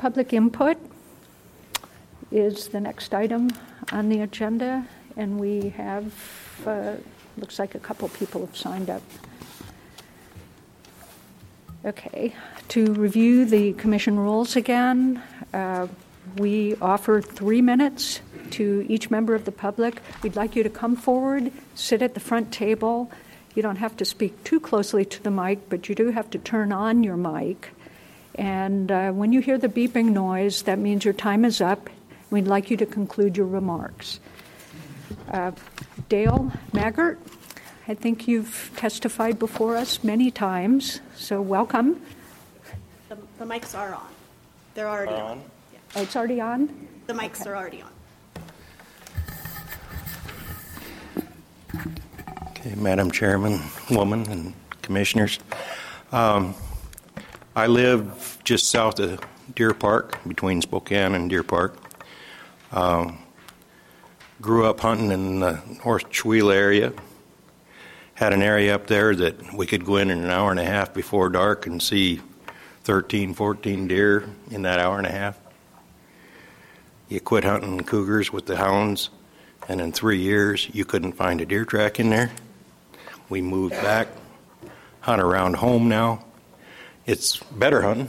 public input is the next item on the agenda, and we have, looks like a couple people have signed up. Okay, to review the commission rules again, we offer 3 minutes to each member of the public. We'd like you to come forward, sit at the front table. You don't have to speak too closely to the mic, but you do have to turn on your mic. And when you hear the beeping noise, that means your time is up. We'd like you to conclude your remarks. Dale Maggart, I think you've testified before us many times, so welcome. The mics are on. They're already on. Yeah. Oh, it's already on? The mics are already on. Okay, Madam Chairman, woman, and commissioners. I live just south of Deer Park, between Spokane and Deer Park. Grew up hunting in the North Chewelah area. Had an area up there that we could go in an hour and a half before dark and see 13, 14 deer in that hour and a half. You quit hunting cougars with the hounds, and in 3 years, you couldn't find a deer track in there. We moved back, hunt around home now. It's better hunting.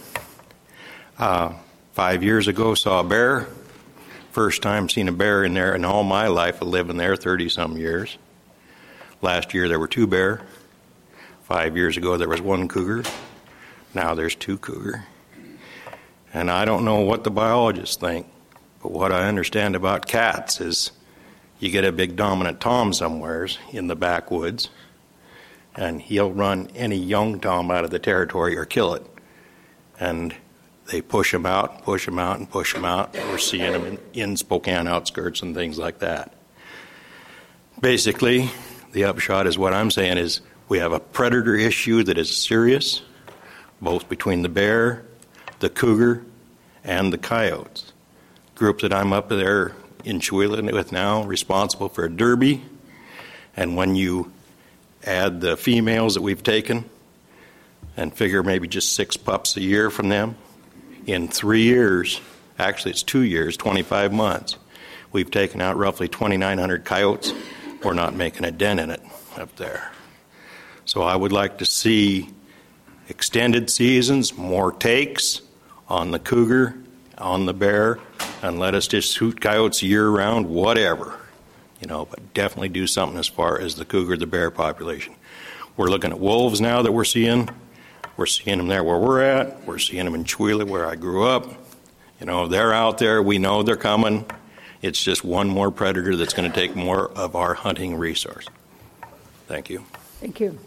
5 years ago, saw a bear. First time seen a bear in there in all my life of living there, 30-some years. Last year, there were 2 bear. 5 years ago, there was 1 cougar. Now there's 2 cougar. And I don't know what the biologists think, but what I understand about cats is you get a big dominant tom somewheres in the backwoods, and he'll run any young tom out of the territory or kill it. And they push them out, and push them out. We're seeing them in Spokane outskirts and things like that. Basically, the upshot is what I'm saying is we have a predator issue that is serious, both between the bear, the cougar, and the coyotes. Group that I'm up there in Chewelah with now, responsible for a derby. And when you add the females that we've taken and figure maybe just 6 pups a year from them, in 3 years, actually it's 2 years, 25 months, we've taken out roughly 2,900 coyotes. We're not making a dent in it up there. So I would like to see extended seasons, more takes on the cougar, on the bear, and let us just shoot coyotes year-round, whatever. But definitely do something as far as the cougar, the bear population. We're looking at wolves now that we're seeing. We're seeing them there where we're at. We're seeing them in Chewelah where I grew up. They're out there. We know they're coming. It's just one more predator that's going to take more of our hunting resource. Thank you. Thank you.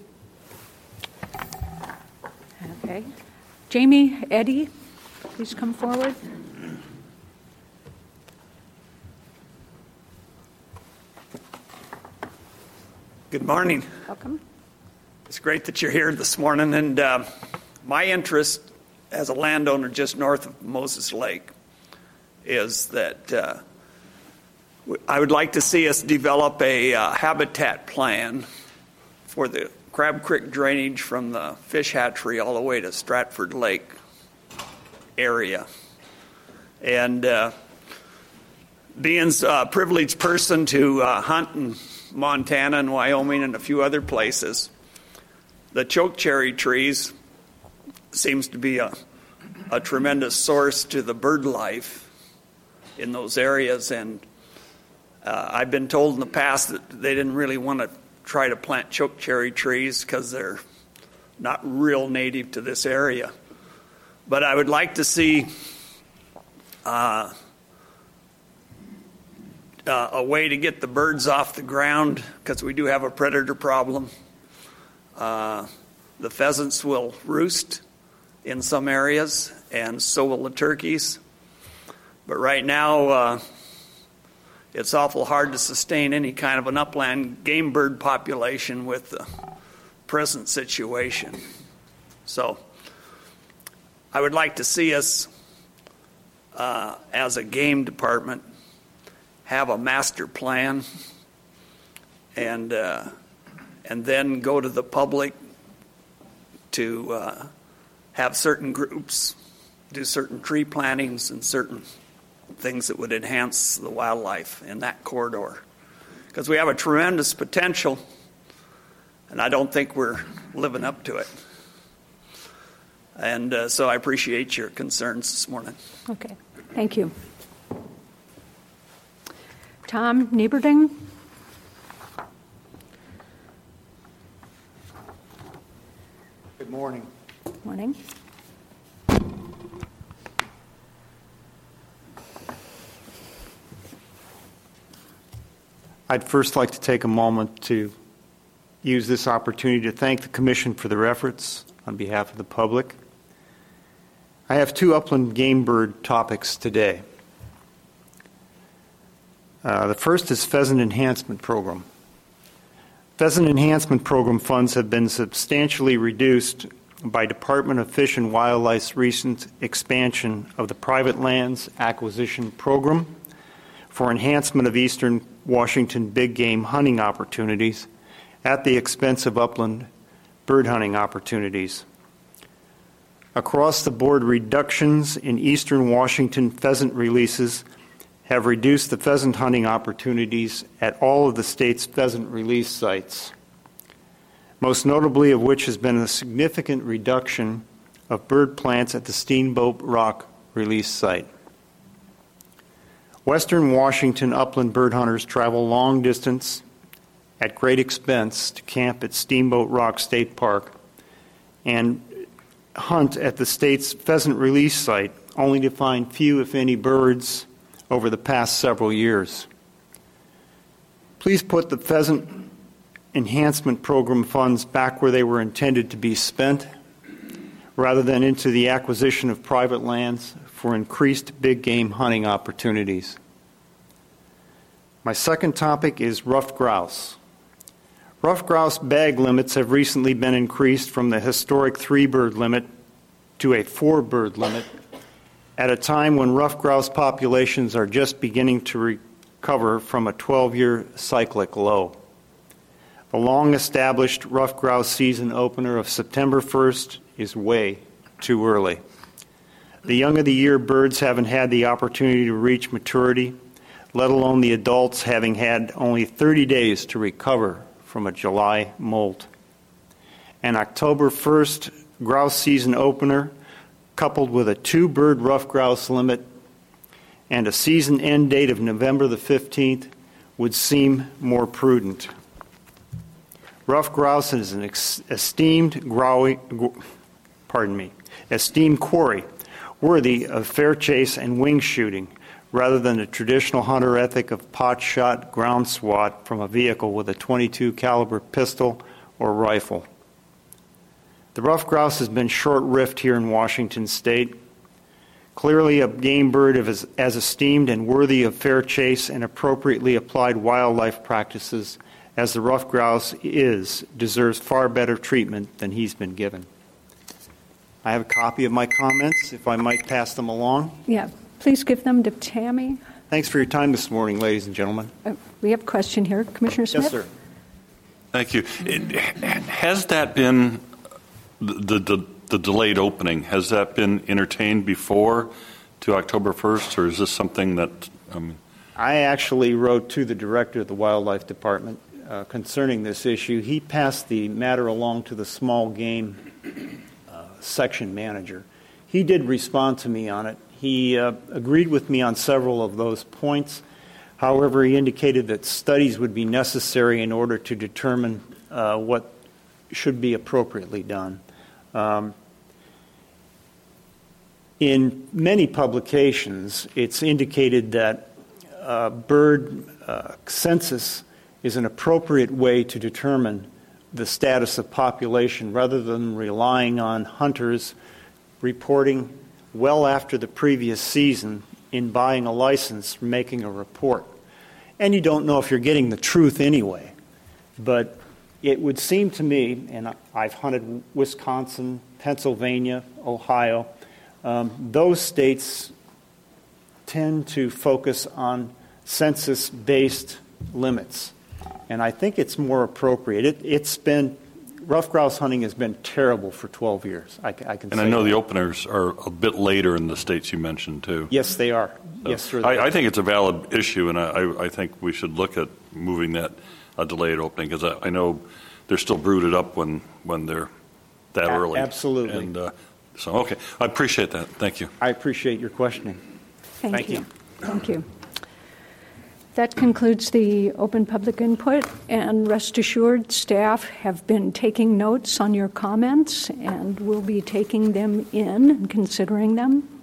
Okay. Jamie, Eddie, please come forward. Good morning. Welcome. It's great that you're here this morning. And my interest as a landowner just north of Moses Lake is that I would like to see us develop a habitat plan for the Crab Creek drainage from the fish hatchery all the way to Stratford Lake area. And being a privileged person to hunt in Montana and Wyoming and a few other places, the chokecherry trees seems to be a tremendous source to the bird life in those areas. And I've been told in the past that they didn't really want to try to plant chokecherry trees because they're not real native to this area. But I would like to see a way to get the birds off the ground, because we do have a predator problem. The pheasants will roost in some areas, and so will the turkeys. But right now, it's awful hard to sustain any kind of an upland game bird population with the present situation. So I would like to see us, as a game department, have a master plan and then go to the public to have certain groups do certain tree plantings and certain things that would enhance the wildlife in that corridor. Because we have a tremendous potential, and I don't think we're living up to it. And so I appreciate your concerns this morning. Okay, thank you. Tom Nieberding? Good morning. Morning. I'd first like to take a moment to use this opportunity to thank the Commission for their efforts on behalf of the public. I have two upland game bird topics today. The first is Pheasant Enhancement Program. Pheasant Enhancement Program funds have been substantially reduced by Department of Fish and Wildlife's recent expansion of the Private Lands Acquisition Program for enhancement of eastern Washington big game hunting opportunities at the expense of upland bird hunting opportunities. Across the board, reductions in eastern Washington pheasant releases have reduced the pheasant hunting opportunities at all of the state's pheasant release sites, most notably of which has been a significant reduction of bird plants at the Steamboat Rock release site. Western Washington upland bird hunters travel long distance at great expense to camp at Steamboat Rock State Park and hunt at the state's pheasant release site, only to find few, if any, birds over the past several years. Please put the Pheasant Enhancement Program funds back where they were intended to be spent, rather than into the acquisition of private lands for increased big game hunting opportunities. My second topic is ruffed grouse. Ruffed grouse bag limits have recently been increased from the historic 3-bird limit to a 4-bird limit at a time when ruffed grouse populations are just beginning to recover from a 12-year cyclic low. The long-established ruffed grouse season opener of September 1st is way too early. The young of the year birds haven't had the opportunity to reach maturity, let alone the adults having had only 30 days to recover from a July molt. An October 1st grouse season opener, coupled with a 2-bird ruffed grouse limit and a season end date of November the 15th, would seem more prudent. Ruffed grouse is an esteemed quarry worthy of fair chase and wing shooting, rather than the traditional hunter ethic of pot shot ground swat from a vehicle with a .22 caliber pistol or rifle. The ruffed grouse has been short-lived here in Washington State. Clearly a game bird as esteemed and worthy of fair chase and appropriately applied wildlife practices as the ruffed grouse deserves far better treatment than he's been given. I have a copy of my comments, if I might pass them along. Yeah, please give them to Tammy. Thanks for your time this morning, ladies and gentlemen. We have a question here. Commissioner Smith? Yes, sir. Thank you. Has that been, the delayed opening, has that been entertained before to October 1st, or is this something that... I actually wrote to the director of the Wildlife Department concerning this issue. He passed the matter along to the small game section manager. He did respond to me on it. He agreed with me on several of those points. However, he indicated that studies would be necessary in order to determine what should be appropriately done. In many publications, it's indicated that bird census is an appropriate way to determine the status of population rather than relying on hunters reporting well after the previous season in buying a license, making a report. And you don't know if you're getting the truth anyway. But it would seem to me, and I've hunted Wisconsin, Pennsylvania, Ohio, those states tend to focus on census-based limits. And I think it's more appropriate. It's been rough grouse hunting has been terrible for 12 years. I can And say I know that. the openers are a bit later in the states you mentioned, too. Yes, they are. Yes, sir. I think it's a valid issue, and I think we should look at moving that delayed opening, because I know they're still brooded up when they're that early. Absolutely. And okay. I appreciate that. Thank you. I appreciate your questioning. Thank you. Thank you. That concludes the open public input, and rest assured, staff have been taking notes on your comments, and will be taking them in and considering them.